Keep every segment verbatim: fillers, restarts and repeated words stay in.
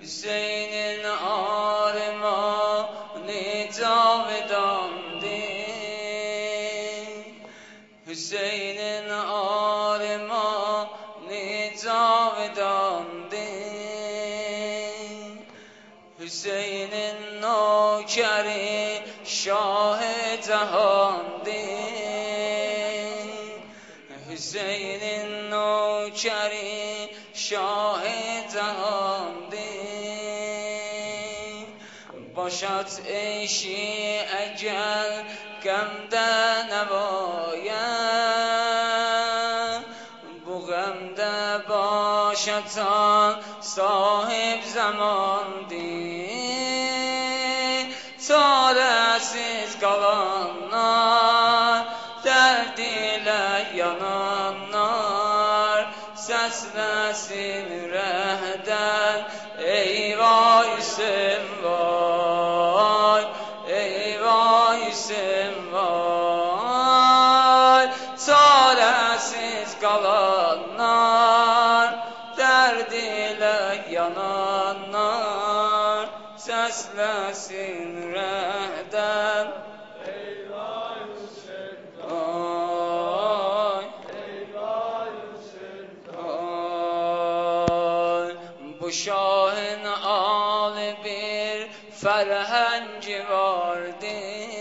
Hüseyin'in armağanı cavidandır. Hüseyin'in armağanı cavidandır. Hüseyin'in nokeri Şah-ı Cahan'dır. Hüseyin'in nokeri Şah-ı Cahan'dır. Başat eşi ecel gemde nevaya, bu gemde başatan sahip zamandır. Çaresiz kalanlar, derd ile yananlar, seslesin ürəkdən eyvah isim vay, eyvah isim vay. Çaresiz kalanlar, derd ile yananlar, seslesin ürəkdən eyvah isim vay, eyvah isim vay. Bu şahın ali bir ferhenci vardı.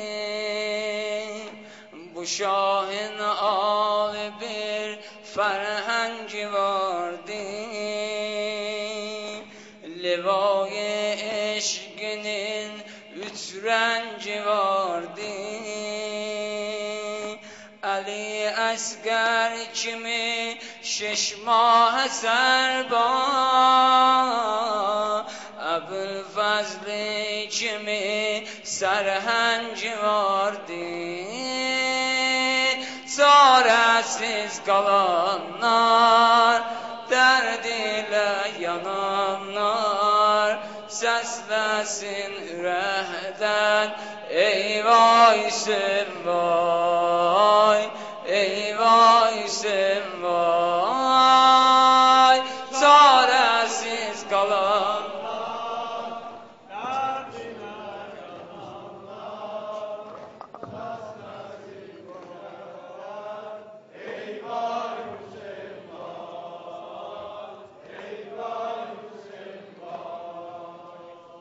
Bu şahın ali bir ferhenci vardı. Levay eşkinin üç renci vardı. Ali Asgar kimi şeşmah serba, Ebulfazl kimi serhenci vardı. Çaresiz kalanlar, derd ile yananlar, seslesin ürəkdən eyvah isim var.